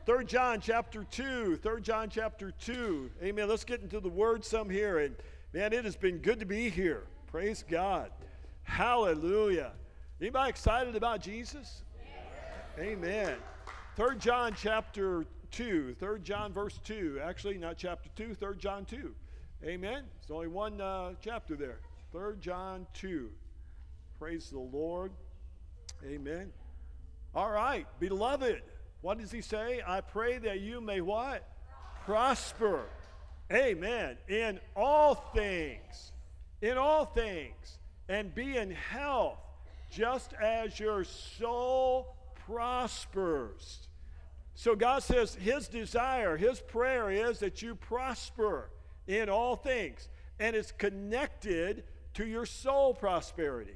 3 John chapter 2. 3 John chapter 2. Amen. Let's get into the word some here. And man, it has been good to be here. Praise God. Hallelujah. Anybody excited about Jesus? Yes. Amen. 3 John chapter 2. 3 John verse 2. Actually, not chapter 2, 3 John 2. Amen. There's only one chapter there. 3 John 2. Praise the Lord. Amen. All right, beloved. What does he say? I pray that you may what? Prosper. Amen. In all things. In all things. And be in health, just as your soul prospers. So God says his desire, his prayer is that you prosper in all things. And it's connected to your soul prosperity.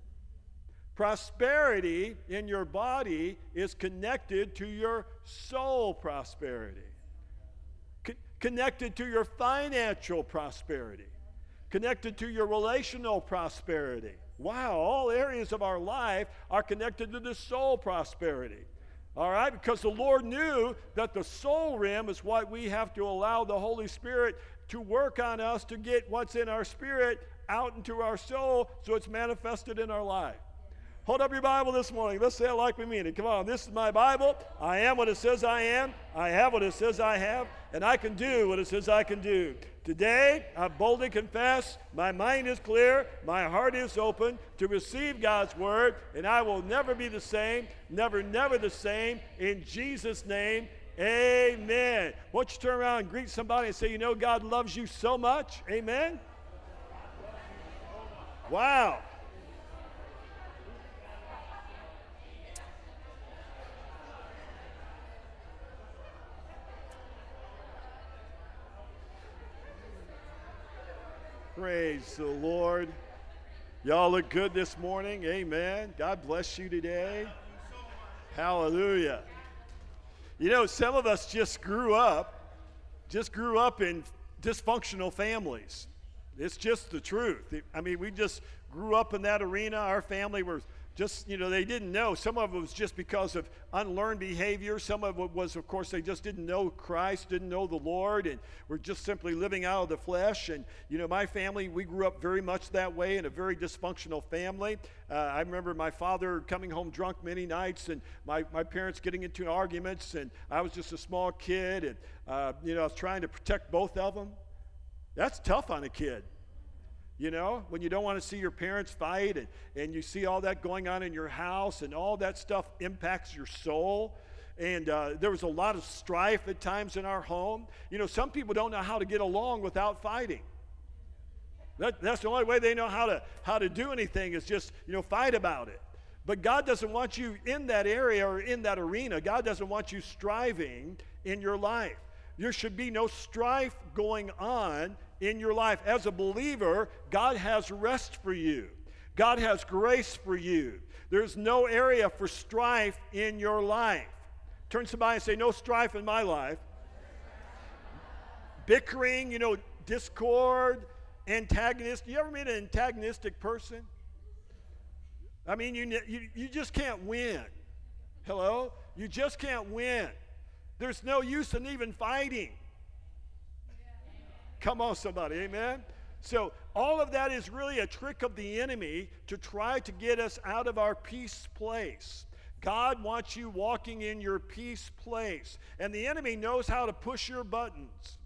Prosperity in your body is connected to your soul prosperity, connected to your financial prosperity, connected to your relational prosperity. Wow, all areas of our life are connected to the soul prosperity. All right, because the Lord knew that the soul realm is what we have to allow the Holy Spirit to work on us to get what's in our spirit out into our soul so it's manifested in our life. Hold up your Bible this morning. Let's say it like we mean it. Come on, this is my Bible. I am what it says I am. I have what it says I have. And I can do what it says I can do. Today, I boldly confess, my mind is clear, my heart is open to receive God's word, and I will never be the same, never the same. In Jesus' name, amen. Why don't you turn around and greet somebody and say, you know, God loves you so much. Amen. Wow. Praise the Lord. Y'all look good this morning. Amen. God bless you today. Hallelujah. You know, some of us just grew up in dysfunctional families. It's just the truth. I mean, we just grew up in that arena. Our family were just, you know, they didn't know. Some of it was just because of unlearned behavior. Some of it was, of course, they just didn't know Christ, didn't know the Lord, and were just simply living out of the flesh. And, you know, my family, we grew up very much that way in a very dysfunctional family. I remember my father coming home drunk many nights and my parents getting into arguments, and I was just a small kid, and, you know, I was trying to protect both of them. That's tough on a kid. You know, when you don't want to see your parents fight and you see all that going on in your house and all that stuff impacts your soul. And there was a lot of strife at times in our home. You know, some people don't know how to get along without fighting. That's the only way they know how to do anything is just, you know, fight about it. But God doesn't want you in that area or in that arena. God doesn't want you striving in your life. There should be no strife going on in your life. As a believer, God has rest for you. God has grace for you. There's no area for strife in your life. Turn to somebody and say, no strife in my life. Bickering, you know, discord, antagonist. You ever meet an antagonistic person? I mean, you just can't win. Hello? You just can't win. There's no use in even fighting. Come on, somebody, amen? So all of that is really a trick of the enemy to try to get us out of our peace place. God wants you walking in your peace place. And the enemy knows how to push your buttons.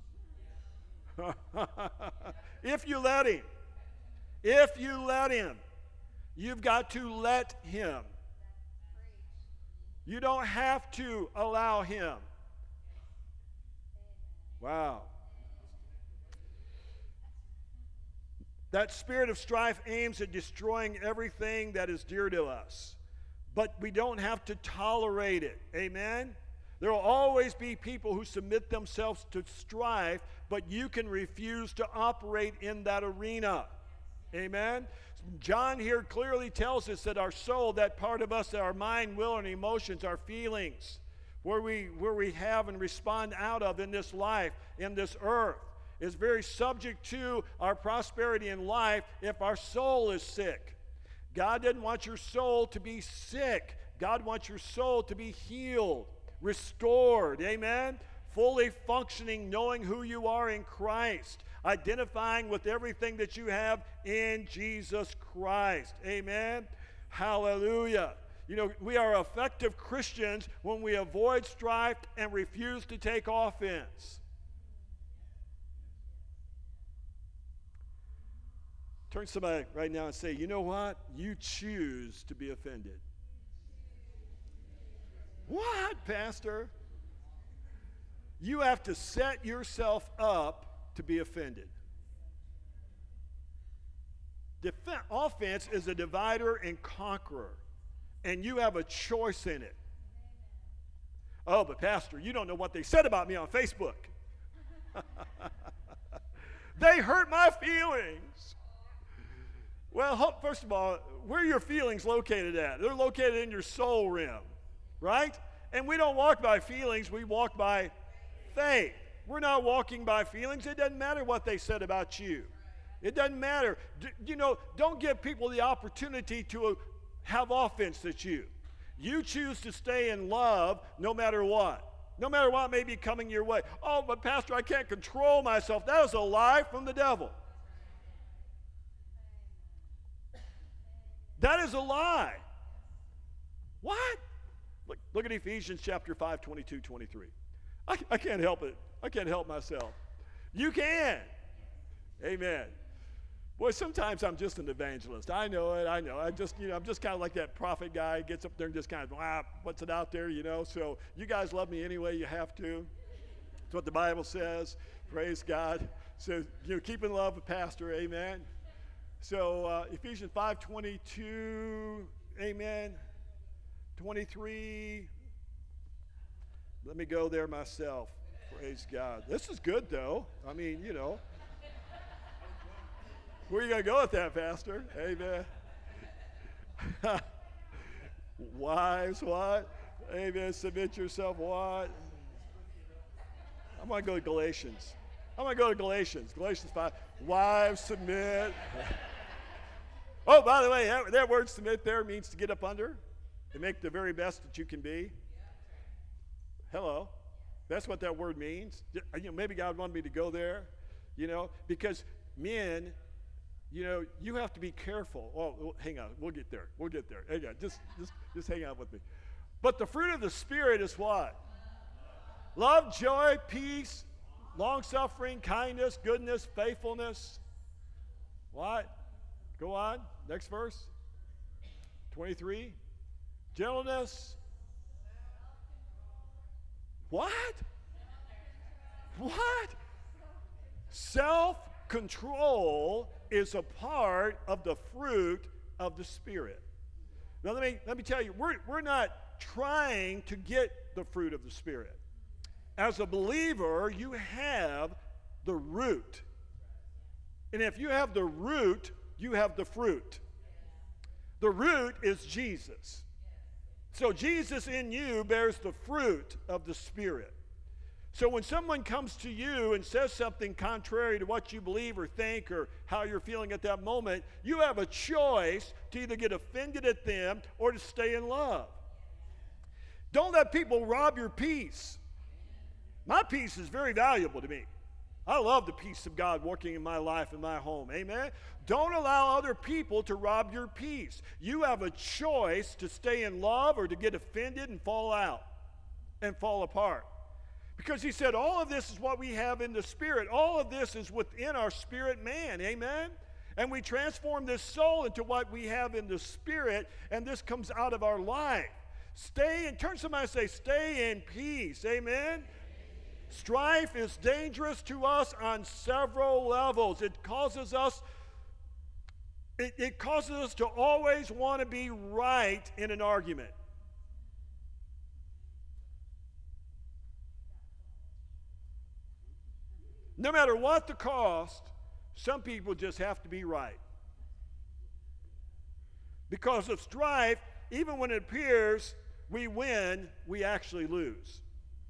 If you let him. If you let him. You've got to let him. You don't have to allow him. Wow. That spirit of strife aims at destroying everything that is dear to us. But we don't have to tolerate it. Amen? There will always be people who submit themselves to strife, but you can refuse to operate in that arena. Amen? John here clearly tells us that our soul, that part of us, our mind, will, and emotions, our feelings, where we have and respond out of in this life, in this earth, is very subject to our prosperity in life if our soul is sick. God didn't want your soul to be sick. God wants your soul to be healed. restored, amen? Fully functioning, knowing who you are in Christ, identifying with everything that you have in Jesus Christ, amen? Hallelujah. You know, we are effective Christians when we avoid strife and refuse to take offense. Turn to somebody right now and say, you know what? You choose to be offended. What, Pastor? You have to set yourself up to be offended. Offense is a divider and conqueror, and you have a choice in it. Oh, but Pastor, you don't know what they said about me on Facebook. They hurt my feelings. Well, first of all, where are your feelings located at? They're located in your soul realm, right? And we don't walk by feelings, we walk by faith. We're not walking by feelings. It doesn't matter what they said about you. It doesn't matter. You know, don't give people the opportunity to have offense at you. You choose to stay in love no matter what. No matter what may be coming your way. Oh, but Pastor, I can't control myself. That is a lie from the devil. That is a lie. What? Look at Ephesians chapter 5, 22, 23. I can't help it. I can't help myself. You can. Amen. Boy, sometimes I'm just an evangelist. I know it. I know. I'm just kind of like that prophet guy. Gets up there and just kind of, what's it out there, you know? So you guys love me anyway. You have to. That's what the Bible says. Praise God. So, you know, keep in love with Pastor. Amen. So Ephesians 5:22, amen, 23. Let me go there myself. Praise God. This is good, though. I mean, you know. Where are you going to go with that, Pastor? Amen. Wives, what? Amen. Submit yourself, what? I'm going to go to Galatians. Galatians 5. Wives, submit. Oh, by the way, that word submit there means to get up under and make the very best that you can be. Hello. That's what that word means. You know, maybe God wanted me to go there, you know, because men, you know, you have to be careful. Oh, hang on. We'll get there. Hang on. Just hang out with me. But the fruit of the Spirit is what? Love, joy, peace, long-suffering, kindness, goodness, faithfulness. What? Go on. Next verse. 23. Gentleness. What? Self-control is a part of the fruit of the Spirit. Now let me tell you, we're not trying to get the fruit of the Spirit. As a believer, you have the root. And if you have the root, you have the fruit. The root is Jesus. So Jesus in you bears the fruit of the Spirit. So when someone comes to you and says something contrary to what you believe or think or how you're feeling at that moment, you have a choice to either get offended at them or to stay in love. Don't let people rob your peace. My peace is very valuable to me. I love the peace of God working in my life and my home. Amen? Don't allow other people to rob your peace. You have a choice to stay in love or to get offended and fall out and fall apart. Because he said all of this is what we have in the Spirit. All of this is within our spirit man. Amen? And we transform this soul into what we have in the Spirit, and this comes out of our life. Turn to somebody and say, stay in peace. Amen? Strife is dangerous to us on several levels. It causes us to always want to be right in an argument. No matter what the cost, some people just have to be right. Because of strife, even when it appears we win, we actually lose.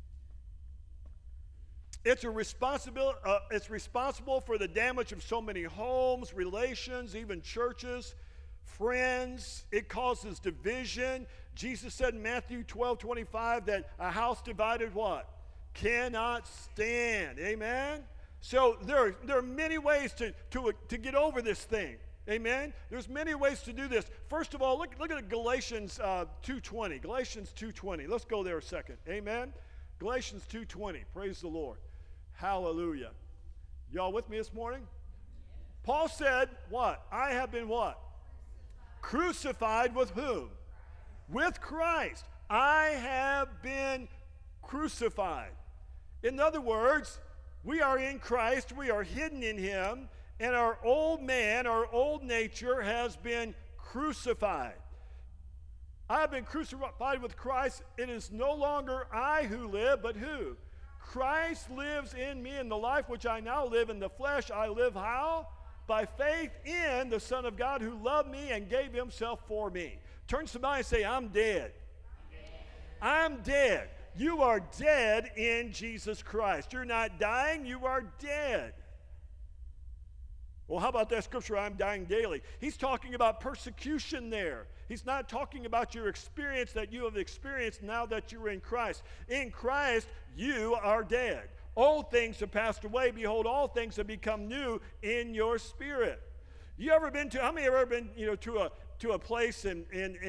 It's responsible for the damage of so many homes, relations, even churches, friends. It causes division. Jesus said in Matthew 12:25 that a house divided what? Cannot stand. Amen? So there are many ways to get over this thing. Amen? There's many ways to do this. First of all, look at Galatians 2:20. Galatians 2:20. Let's go there a second. Amen? Galatians 2:20. Praise the Lord. Hallelujah. Y'all with me this morning? Paul said, what? I have been what? Crucified with whom? With Christ. I have been crucified. In other words, we are in Christ, we are hidden in him, and our old man, our old nature has been crucified. I have been crucified with Christ. It is no longer I who live, but who? Christ lives in me, and the life which I now live in the flesh, I live how? By faith in the Son of God who loved me and gave himself for me. Turn to somebody and say, I'm dead. I'm dead. You are dead in Jesus Christ. You're not dying, you are dead. Well, how about that scripture, I'm dying daily? He's talking about persecution there. He's not talking about your experience that you have experienced now that you're in Christ. In Christ, you are dead. Old things have passed away. Behold, all things have become new in your spirit. You ever been to, how many have ever been, to a place and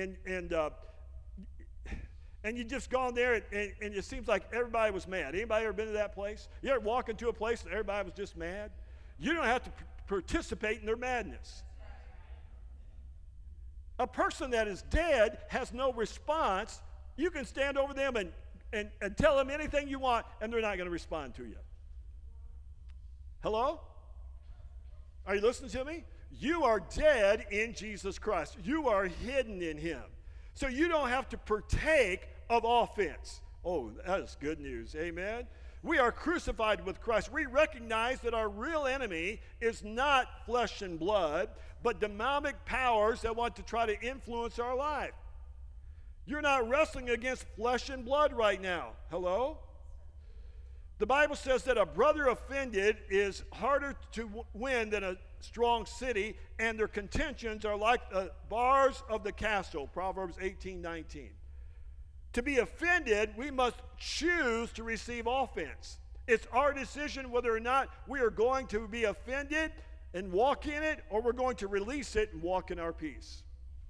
you just gone there and it seems like everybody was mad? Anybody ever been to that place? You ever walk into a place and everybody was just mad? You don't have to participate in their madness. A person that is dead has no response. You can stand over them and tell them anything you want, and they're not going to respond to you. Hello? Are you listening to me? You are dead in Jesus Christ. You are hidden in him. So you don't have to partake of offense. Oh, that is good news. Amen? We are crucified with Christ. We recognize that our real enemy is not flesh and blood, but demonic powers that want to try to influence our life. You're not wrestling against flesh and blood right now. Hello? The Bible says that a brother offended is harder to win than a strong city, and their contentions are like the bars of the castle. Proverbs 18:19. To be offended, we must choose to receive offense. It's our decision whether or not we are going to be offended and walk in it, or we're going to release it and walk in our peace.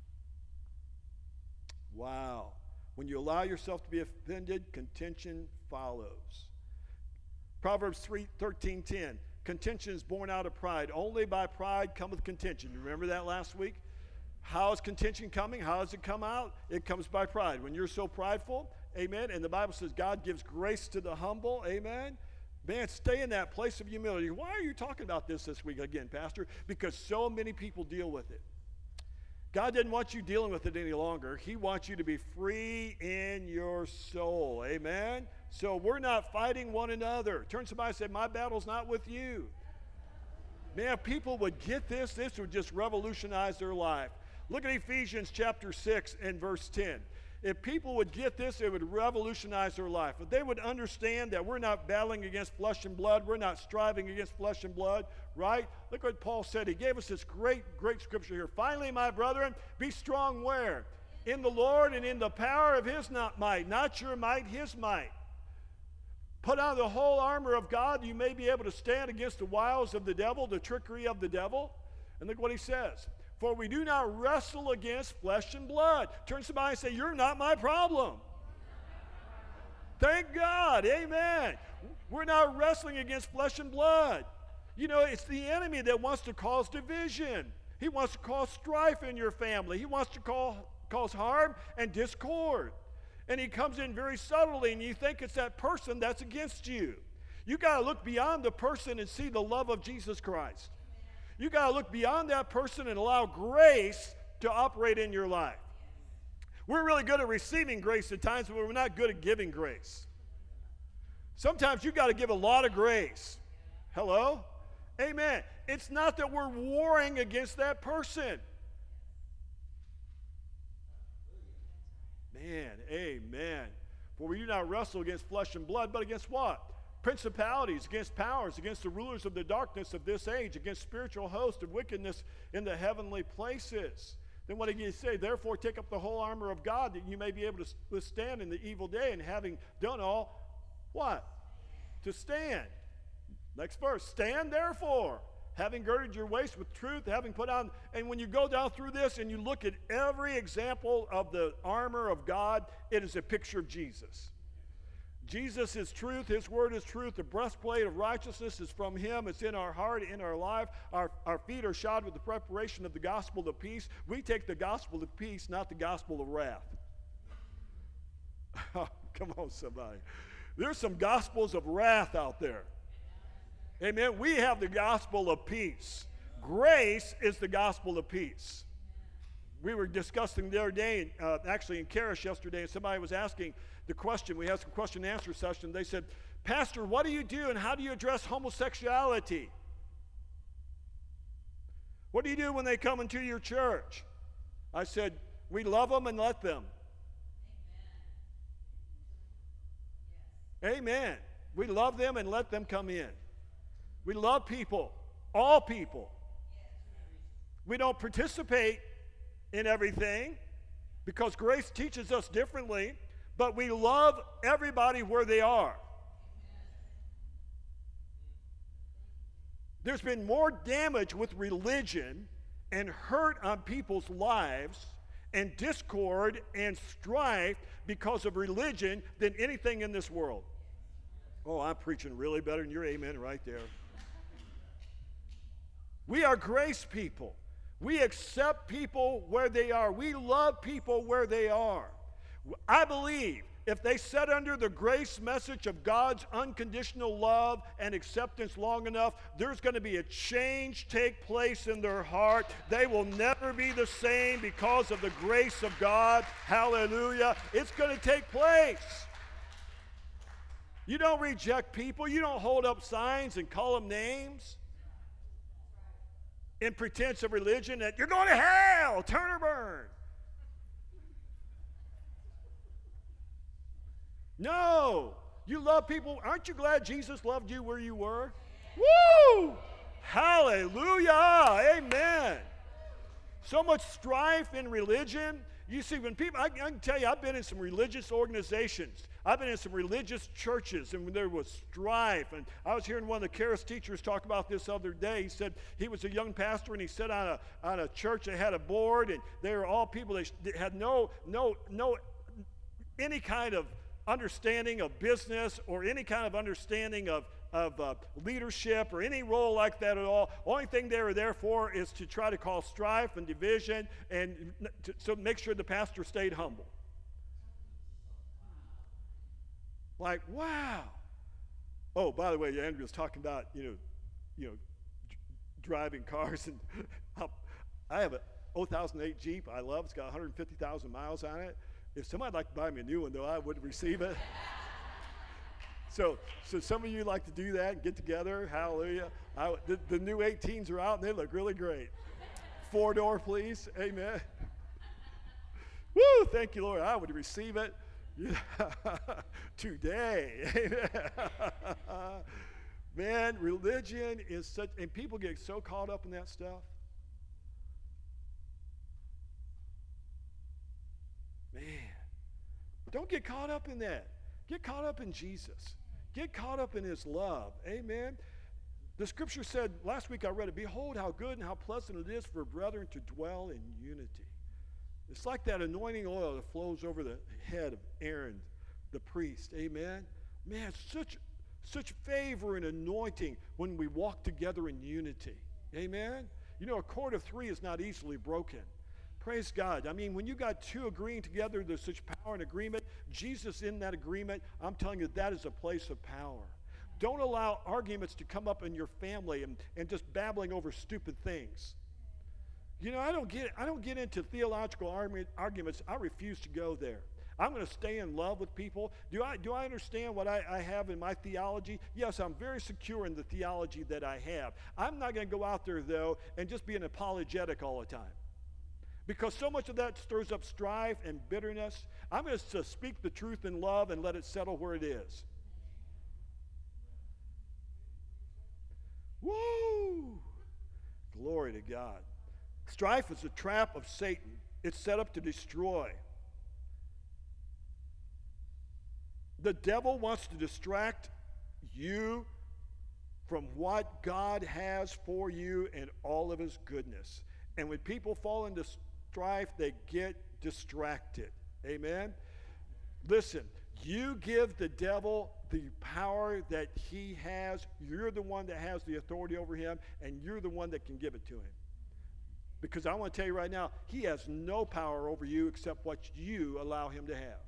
Wow. When you allow yourself to be offended, contention follows. Proverbs 13:10. Contention is born out of pride. Only by pride cometh contention. You remember that last week? How is contention coming? How does it come out? It comes by pride. When you're so prideful, amen, and the Bible says God gives grace to the humble, amen. Man, stay in that place of humility. Why are you talking about this week again, Pastor? Because so many people deal with it. God didn't want you dealing with it any longer. He wants you to be free in your soul, amen. So we're not fighting one another. Turn to somebody and say, my battle's not with you. Man, if people would get this would just revolutionize their life. Look at Ephesians chapter 6 and verse 10. If people would get this, it would revolutionize their life. If they would understand that we're not battling against flesh and blood, we're not striving against flesh and blood, right? Look what Paul said. He gave us this great scripture here. Finally, my brethren, be strong where? In the Lord and in the power of his might. Not your might, his might. Put on the whole armor of God, you may be able to stand against the wiles of the devil, the trickery of the devil. And look what he says. For we do not wrestle against flesh and blood. Turn to somebody and say, you're not my problem. Thank God. Amen. We're not wrestling against flesh and blood. You know, it's the enemy that wants to cause division. He wants to cause strife in your family. He wants to cause harm and discord. And he comes in very subtly, and you think it's that person that's against you. You got to look beyond the person and see the love of Jesus Christ. You got to look beyond that person and allow grace to operate in your life. We're really good at receiving grace at times, but we're not good at giving grace. Sometimes you got to give a lot of grace. Hello? Amen. It's not that we're warring against that person. Man, amen. For we do not wrestle against flesh and blood, but against what? Principalities, against powers, against the rulers of the darkness of this age, against spiritual hosts of wickedness in the heavenly places. Then what did he say? Therefore, take up the whole armor of God that you may be able to withstand in the evil day, and having done all, what? To stand. Next verse. Stand therefore, having girded your waist with truth, having put on, and when you go down through this and you look at every example of the armor of God, it is a picture of Jesus. Jesus is truth. His word is truth. The breastplate of righteousness is from him. It's in our heart, in our life. Our feet are shod with the preparation of the gospel of peace. We take the gospel of peace, not the gospel of wrath. Come on, somebody. There's some gospels of wrath out there. Amen. We have the gospel of peace. Grace is the gospel of peace. We were discussing the other day, actually in Karish yesterday, and somebody was asking the question. We had some question and answer session. They said, Pastor, what do you do and how do you address homosexuality? What do you do when they come into your church? I said, we love them and let them. Amen. Amen. We love them and let them come in. We love people, all people. We don't participate in everything because grace teaches us differently, but we love everybody where they are. There's been more damage with religion and hurt on people's lives and discord and strife because of religion than anything in this world. Oh, I'm preaching really better than your amen right there. We are grace people. We accept people where they are. We love people where they are. I believe if they sit under the grace message of God's unconditional love and acceptance long enough, there's going to be a change take place in their heart. They will never be the same because of the grace of God. Hallelujah. It's going to take place. You don't reject people. You don't hold up signs and call them names in pretense of religion that you're going to hell, turn or burn. No. You love people. Aren't you glad Jesus loved you where you were? Woo! Hallelujah. Amen. So much strife in religion. You see, when people, I can tell you, I've been in some religious organizations. I've been in some religious churches, and when there was strife, and I was hearing one of the Charis teachers talk about this other day. He said he was a young pastor, and he said on a church they had a board, and they were all people that had no any kind of understanding of business or any kind of understanding of leadership or any role like that at all. Only thing they were there for is to try to cause strife and division and so make sure the pastor stayed humble. Like, wow. Oh, by the way, Andrew was talking about, driving cars. And I have a 2008 Jeep I love. It's got 150,000 miles on it. If somebody'd like to buy me a new one, though, I would receive it. So some of you like to do that and get together. Hallelujah. The new 18s are out, and they look really great. 4-door, please. Amen. Woo, thank you, Lord. I would receive it. Today. Man, religion is such, and people get so caught up in that stuff. Man, don't get caught up in that. Get caught up in Jesus. Get caught up in his love. Amen. The scripture said, last week I read it, behold how good and how pleasant it is for brethren to dwell in unity. It's like that anointing oil that flows over the head of Aaron, the priest. Amen. Man, such favor and anointing when we walk together in unity. Amen. You know, a cord of three is not easily broken. Praise God. I mean, when you got two agreeing together, there's such power and agreement. Jesus in that agreement, I'm telling you, that is a place of power. Don't allow arguments to come up in your family and just babbling over stupid things. You know, I don't get into theological arguments. I refuse to go there. I'm going to stay in love with people. Do I understand what I have in my theology? Yes, I'm very secure in the theology that I have. I'm not going to go out there, though, and just be an apologetic all the time. Because so much of that stirs up strife and bitterness. I'm going to speak the truth in love and let it settle where it is. Woo! Glory to God. Strife is a trap of Satan. It's set up to destroy. The devil wants to distract you from what God has for you and all of his goodness. And when people fall into strife, they get distracted. Amen? Listen, you give the devil the power that he has. You're the one that has the authority over him, and you're the one that can give it to him. Because I want to tell you right now, he has no power over you except what you allow him to have.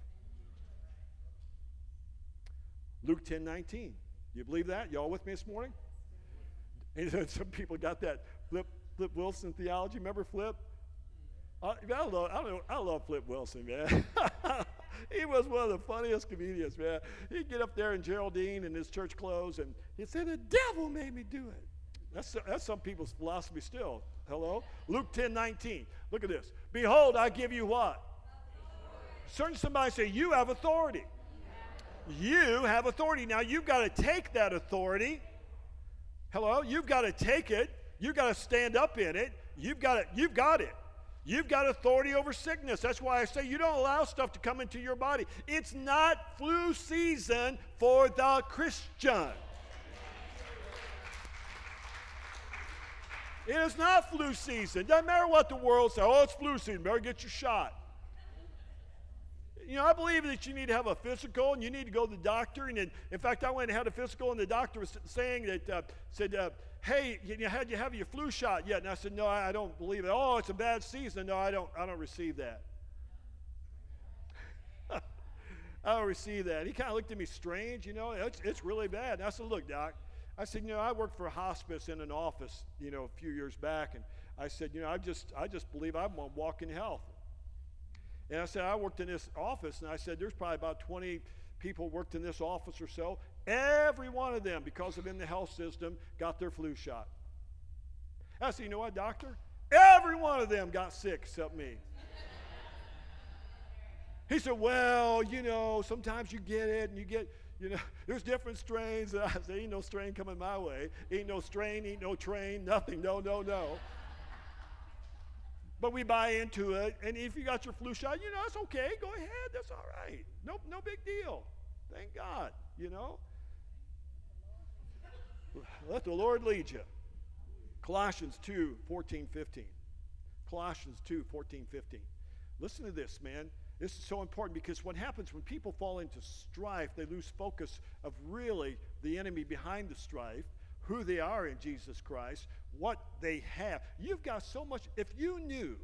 Luke 10:19. You believe that? Y'all with me this morning? And some people got that Flip Wilson theology. Remember Flip? I love Flip Wilson, man. He was one of the funniest comedians, man. He'd get up there in Geraldine in his church clothes, and he'd say, "The devil made me do it." That's some people's philosophy still. Hello? Luke 10:19. Look at this. Behold, I give you what? Certain somebody say, you have authority. You have authority. Now, you've got to take that authority. Hello? You've got to take it. You've got to stand up in it. You've got it. You've got authority over sickness. That's why I say you don't allow stuff to come into your body. It's not flu season for the Christian. It is not flu season. Doesn't matter what the world says. Oh, it's flu season. Better get your shot. You know, I believe that you need to have a physical and you need to go to the doctor. And in fact, I went and had a physical, and the doctor was saying that, hey, had you have your flu shot yet? And I said, no, I don't believe it. Oh, it's a bad season. No, I don't receive that. I don't receive that. He kind of looked at me strange, you know. It's really bad. And I said, look, doc. I said, I worked for a hospice in an office, a few years back. And I said, I just believe I'm going to walk in health. And I said, I worked in this office, and I said, there's probably about 20 people worked in this office or so. Every one of them, because of in the health system, got their flu shot. I said, you know what, doctor? Every one of them got sick except me. He said, well, sometimes you get it, and you get, there's different strains. And I said, ain't no strain coming my way. Ain't no strain, ain't no train, nothing, no. But we buy into it, and if you got your flu shot, that's okay. Go ahead, that's all right. No big deal. Thank God, Let the Lord lead you. Colossians 2:14-15. Colossians 2:14-15. Listen to this, man. This is so important, because what happens when people fall into strife, they lose focus of really the enemy behind the strife, who they are in Jesus Christ, what they have. You've got so much. If you knew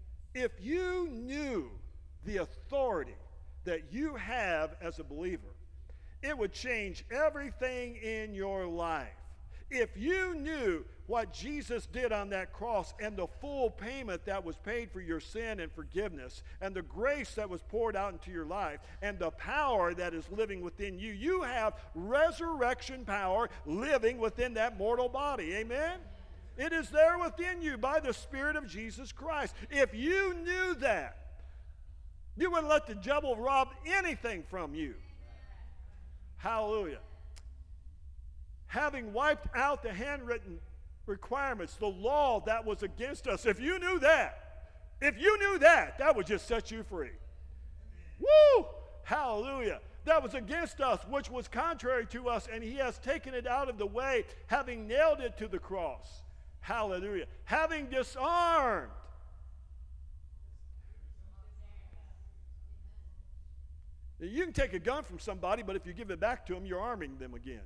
the authority that you have as a believer, it would change everything in your life. If you knew what Jesus did on that cross and the full payment that was paid for your sin and forgiveness, and the grace that was poured out into your life, and the power that is living within you, you have resurrection power living within that mortal body. Amen? It is there within you by the Spirit of Jesus Christ. If you knew that, you wouldn't let the devil rob anything from you. Hallelujah. Having wiped out the handwritten requirements, the law that was against us, if you knew that, that would just set you free. Woo! Hallelujah. That was against us, which was contrary to us, and he has taken it out of the way, having nailed it to the cross. Hallelujah. Having disarmed. Now, you can take a gun from somebody, but if you give it back to them, you're arming them again.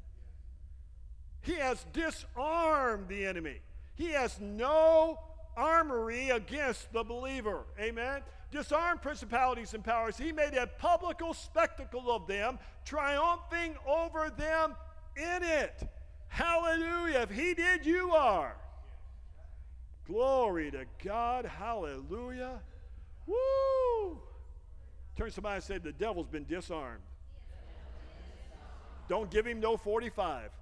He has disarmed the enemy. He has no armory against the believer. Amen? Disarmed principalities and powers. He made a public spectacle of them, triumphing over them in it. Hallelujah. If he did, you are. Glory to God. Hallelujah. Woo! Turn to somebody and say, the devil's been disarmed. Don't give him no 45.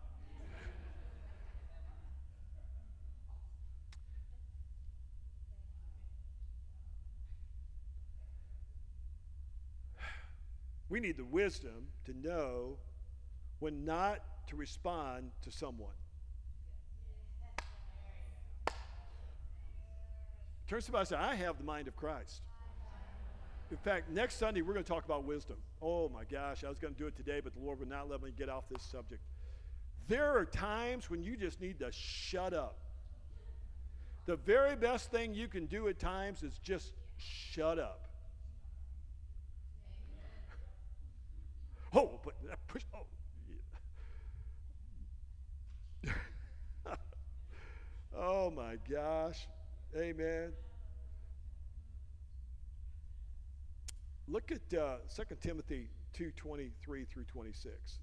We need the wisdom to know when not to respond to someone. Turn to somebody and say, I have the mind of Christ. In fact, next Sunday, we're going to talk about wisdom. Oh my gosh, I was going to do it today, but the Lord would not let me get off this subject. There are times when you just need to shut up. The very best thing you can do at times is just shut up. Oh, but push, oh. Yeah. Oh my gosh. Amen. Look at 2 Timothy 2:23 through 26.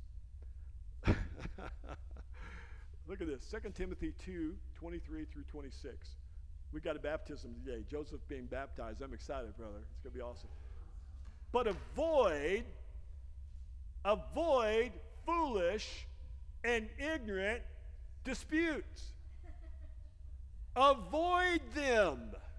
Look at this. 2 Timothy 2:23 through 26. We got a baptism today. Joseph being baptized. I'm excited, brother. It's going to be awesome. But avoid foolish and ignorant disputes. Avoid them.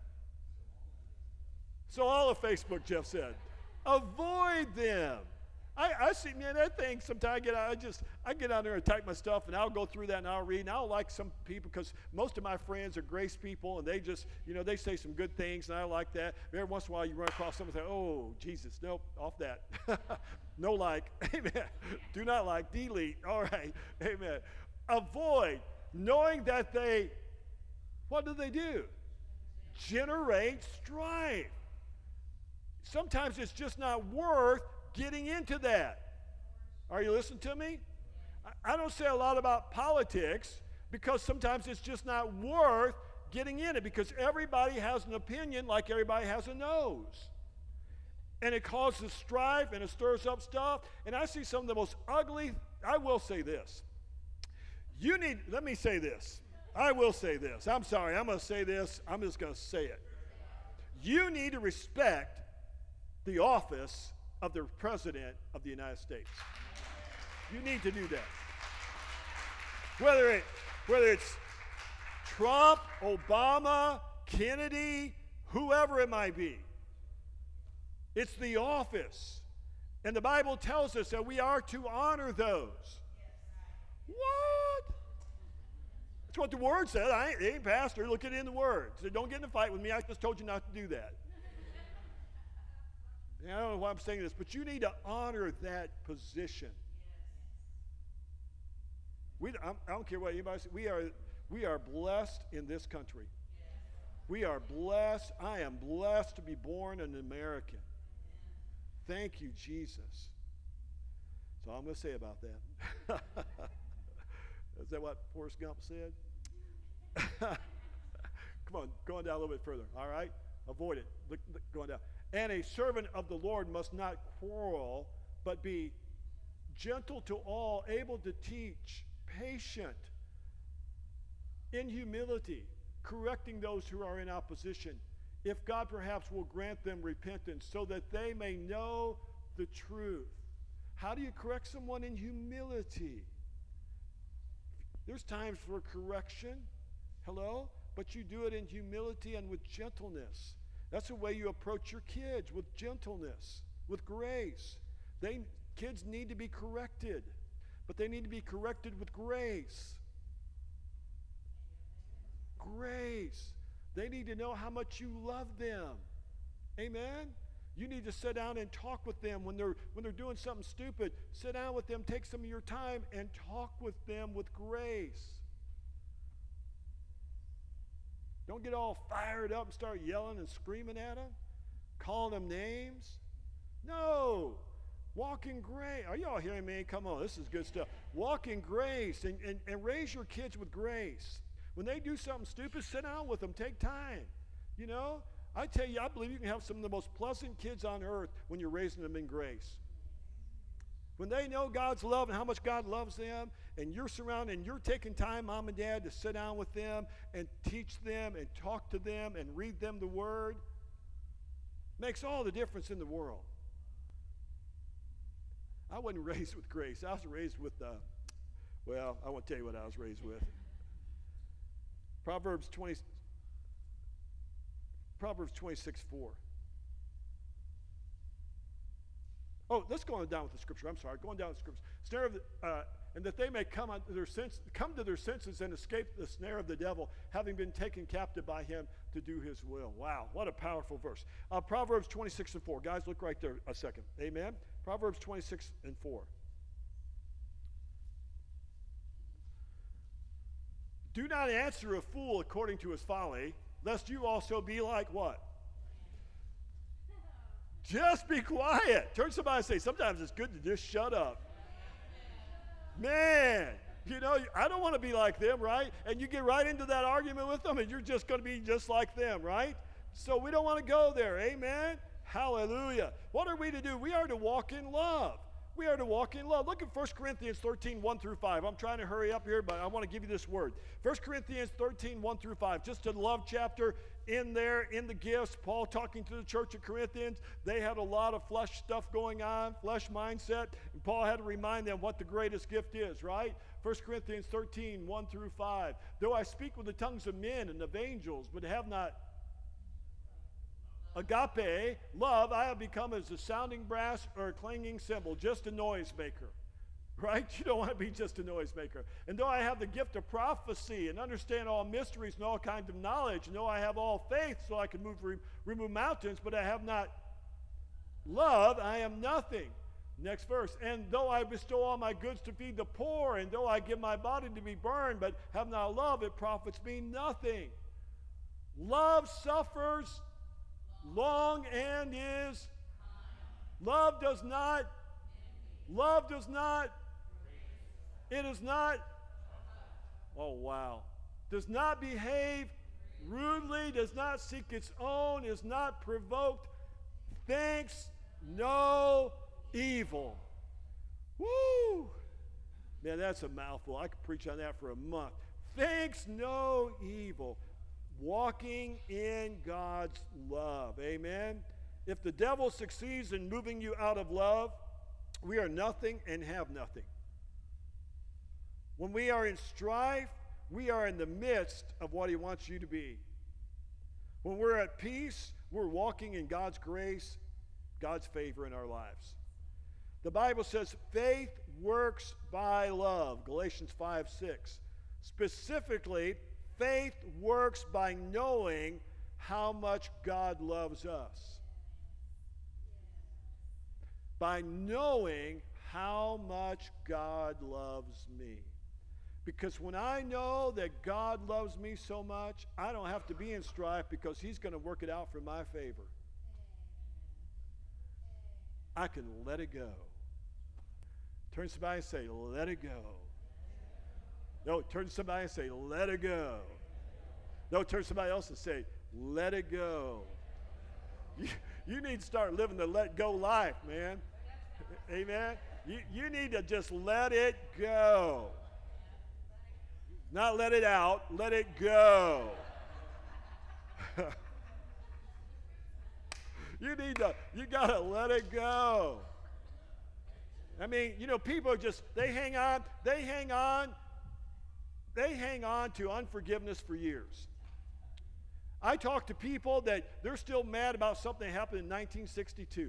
So all of Facebook, Jeff said. Avoid them. I see, man, that thing sometimes I get out there and type my stuff, and I'll go through that and I'll read, and I'll like some people because most of my friends are grace people, and they just, they say some good things, and I like that. Every once in a while you run across someone and say, oh, Jesus, nope, off that. No like, amen. Do not like, delete, all right, amen. Avoid, knowing that what do? Generate strife. Sometimes it's just not worth getting into that. Are you listening to me? I don't say a lot about politics because sometimes it's just not worth getting in it because everybody has an opinion like everybody has a nose. And it causes strife and it stirs up stuff. And I see some of the most ugly, I will say this. Let me say this. I will say this. I'm sorry, I'm going to say this. I'm just going to say it. You need to respect the office of the President of the United States. You need to do that. Whether it's Trump, Obama, Kennedy, whoever it might be. It's the office. And the Bible tells us that we are to honor those. What? That's what the Word said. I ain't pastor. Look at it in the Word. So don't get in a fight with me. I just told you not to do that. I don't know why I'm saying this, but you need to honor that position. I don't care what anybody says. We are blessed in this country. We are blessed. I am blessed to be born an American. Thank you, Jesus. That's all I'm going to say about that. Is that what Forrest Gump said? Come on, going down a little bit further, all right? Avoid it. Look, going down. And a servant of the Lord must not quarrel, but be gentle to all, able to teach, patient, in humility, correcting those who are in opposition, if God perhaps will grant them repentance, so that they may know the truth. How do you correct someone? In humility. There's times for correction, hello, but you do it in humility and with gentleness. That's the way you approach your kids, with gentleness, with grace. Kids need to be corrected, but they need to be corrected with grace. Grace. They need to know how much you love them. Amen? You need to sit down and talk with them when they're doing something stupid. Sit down with them, take some of your time, and talk with them with grace. Don't get all fired up and start yelling and screaming at them, calling them names. No. Walk in grace. Are you all hearing me? Come on, this is good stuff. Walk in grace and raise your kids with grace. When they do something stupid, sit down with them. Take time. I tell you, I believe you can have some of the most pleasant kids on earth when you're raising them in grace. When they know God's love and how much God loves them, and you're surrounded and you're taking time, mom and dad, to sit down with them and teach them and talk to them and read them the Word, makes all the difference in the world. I wasn't raised with grace. I was raised with, I won't tell you what I was raised with. Proverbs 26:4. Oh, let's go on down with the scripture. I'm sorry, going down with the scripture. and that they may come to their senses and escape the snare of the devil, having been taken captive by him to do his will. Wow, what a powerful verse. Proverbs 26:4. Guys, look right there a second. Amen? Proverbs 26:4. Do not answer a fool according to his folly, lest you also be like what? Just be quiet. Turn to somebody and say, sometimes it's good to just shut up. Man, you know, I don't want to be like them, right? And you get right into that argument with them and you're just going to be just like them, right? So we don't want to go there. Amen? Hallelujah. What are we to do? We are to walk in love. We are to walk in love. Look at 1 Corinthians 13, 1 through 5. I'm trying to hurry up here, but I want to give you this word. 1 Corinthians 13, 1 through 5. Just a love chapter in there, in the gifts. Paul talking to the church of Corinthians. They had a lot of flesh stuff going on, flesh mindset. And Paul had to remind them what the greatest gift is, right? 1 Corinthians 13, 1 through 5. Though I speak with the tongues of men and of angels, but have not agape, love, I have become as a sounding brass or a clanging cymbal, just a noisemaker, right? You don't want to be just a noisemaker. And though I have the gift of prophecy and understand all mysteries and all kinds of knowledge, and though I have all faith so I can remove mountains, but I have not love, I am nothing. Next verse. And though I bestow all my goods to feed the poor, and though I give my body to be burned, but have not love, it profits me nothing. Love suffers long and is love does not it is not does not behave rudely, does not seek its own, is not provoked, thinks no evil. Woo, man, that's a mouthful. I could preach on that for a month. Thinks no evil. Walking in God's love. Amen? If the devil succeeds in moving you out of love, we are nothing and have nothing. When we are in strife, we are in the midst of what he wants you to be. When we're at peace, we're walking in God's grace, God's favor in our lives. The Bible says faith works by love. Galatians 5:6. Specifically, faith works by knowing how much God loves us. By knowing how much God loves me. Because when I know that God loves me so much, I don't have to be in strife because he's going to work it out for my favor. I can let it go. Turn to somebody and say, let it go. No, turn to somebody and say, let it go. No, turn to somebody else and say, let it go. You need to start living the let go life, man. Amen? You need to just let it go. Not let it out, let it go. You gotta let it go. I mean, you know, people are just, they hang on to unforgiveness for years. I talk to people that they're still mad about something that happened in 1962.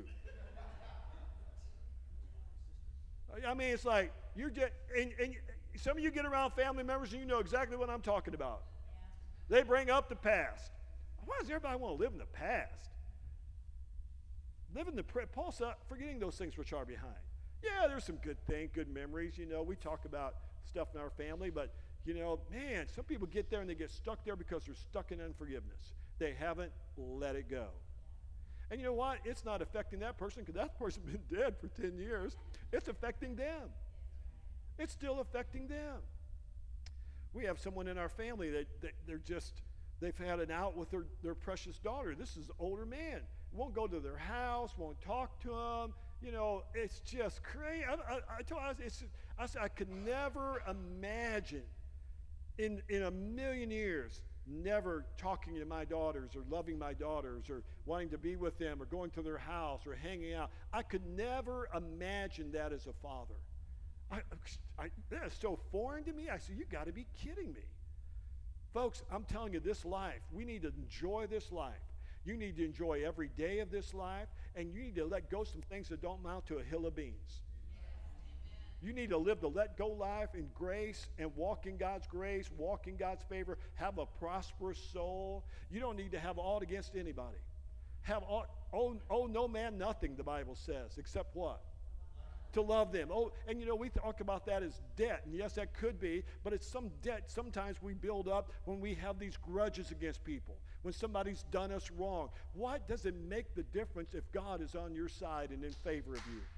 I mean, it's like, you're just, and some of you get around family members and you know exactly what I'm talking about. They bring up the past. Why does everybody want to live in the past? Live in the Paul said, forgetting those things which are behind. Yeah, there's some good things, good memories. You know, we talk about stuff in our family, but you know, man, some people get there and they get stuck there because they're stuck in unforgiveness. They haven't let it go. And you know what? It's not affecting that person because that person's been dead for 10 years. It's affecting them. It's still affecting them. We have someone in our family that they've had an out with their precious daughter. This is an older man. Won't go to their house, won't talk to them. You know, it's just crazy. I said, I could never imagine in a million years never talking to my daughters or loving my daughters or wanting to be with them or going to their house or hanging out. I could never imagine that as a father. That is so foreign to me. I said, you got to be kidding me. Folks, I'm telling you, this life, we need to enjoy this life. You need to enjoy every day of this life, and you need to let go some things that don't amount to a hill of beans. You need to live the let-go life in grace and walk in God's grace, walk in God's favor, have a prosperous soul. You don't need to have aught against anybody. Have owe no man nothing, the Bible says, except what? To love them. Oh, and we talk about that as debt. And yes, that could be, but it's some debt sometimes we build up when we have these grudges against people, when somebody's done us wrong. What does it make the difference if God is on your side and in favor of you?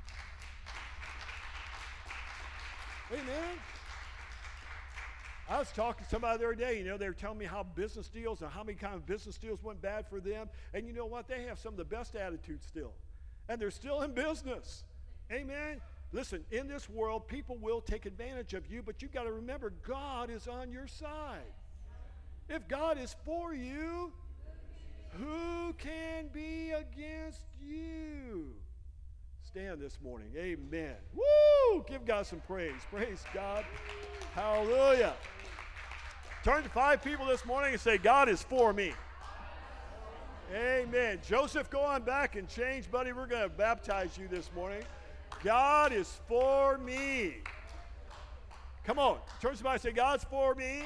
Amen. I was talking to somebody the other day, they were telling me how business deals and how many kind of business deals went bad for them. And you know what? They have some of the best attitudes still. And they're still in business. Amen. Listen, in this world, people will take advantage of you, but you've got to remember, God is on your side. If God is for you, who can be against you? Stand this morning. Amen. Woo! Give God some praise. Praise God. Hallelujah. Turn to 5 people this morning and say, God is for me. Amen. Joseph, go on back and change, buddy. We're going to baptize you this morning. God is for me. Come on. Turn to somebody and say, God's for me.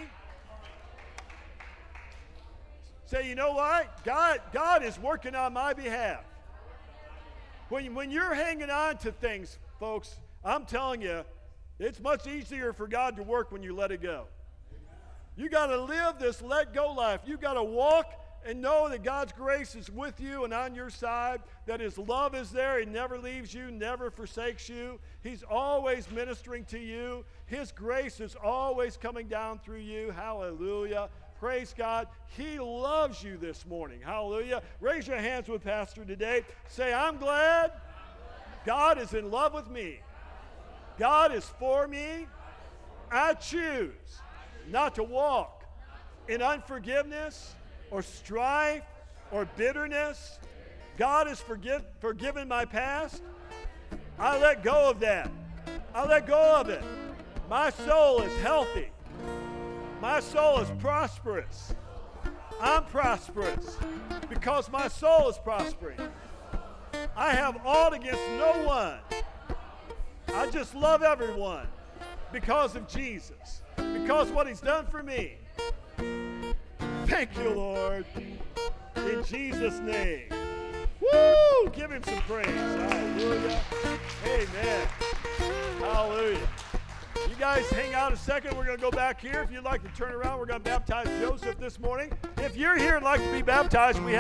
Say, you know what? God is working on my behalf. When you're hanging on to things, folks, I'm telling you, it's much easier for God to work when you let it go. You got to live this let-go life. You got to walk and know that God's grace is with you and on your side, that His love is there. He never leaves you, never forsakes you. He's always ministering to you. His grace is always coming down through you. Hallelujah. Praise God. He loves you this morning. Hallelujah. Raise your hands with Pastor today. Say, I'm glad God is in love with me. God is for me. I choose not to walk in unforgiveness or strife or bitterness. God has forgiven my past. I let go of that. I let go of it. My soul is healthy. My soul is prosperous. I'm prosperous because my soul is prospering. I have aught against no one. I just love everyone because of Jesus, because of what He's done for me. Thank you, Lord. In Jesus' name. Woo! Give Him some praise. Hallelujah. Amen. Hallelujah. You guys hang out a second. We're going to go back here. If you'd like to turn around, we're going to baptize Joseph this morning. If you're here and like to be baptized, we have